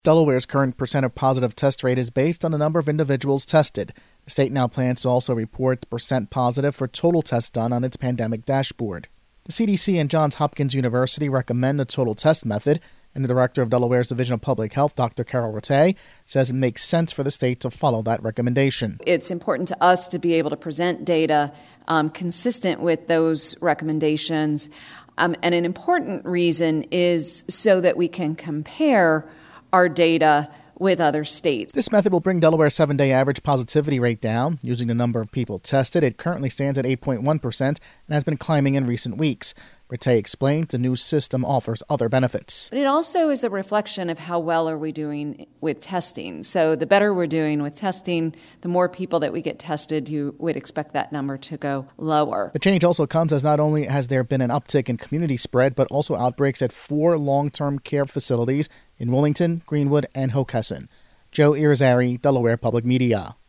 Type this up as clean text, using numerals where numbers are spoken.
Delaware's current percent of positive test rate is based on the number of individuals tested. The state now plans to also report the percent positive for total tests done on its pandemic dashboard. The CDC and Johns Hopkins University recommend the total test method, and the director of Delaware's Division of Public Health, Dr. Carol Rattay, says it makes sense for the state to follow that recommendation. It's important to us to be able to present data consistent with those recommendations. And an important reason is so that we can compare our data with other states. This method will bring Delaware's 7-day average positivity rate down. Using the number of people tested, it currently stands at 8.1% and has been climbing in recent weeks. Rattay explained the new system offers other benefits. But it also is a reflection of how well are we doing with testing. So the better we're doing with testing, the more people that we get tested, you would expect that number to go lower. The change also comes as not only has there been an uptick in community spread, but also outbreaks at 4 long-term care facilities in Wilmington, Greenwood, and Hockessin. Joe Irizarry, Delaware Public Media.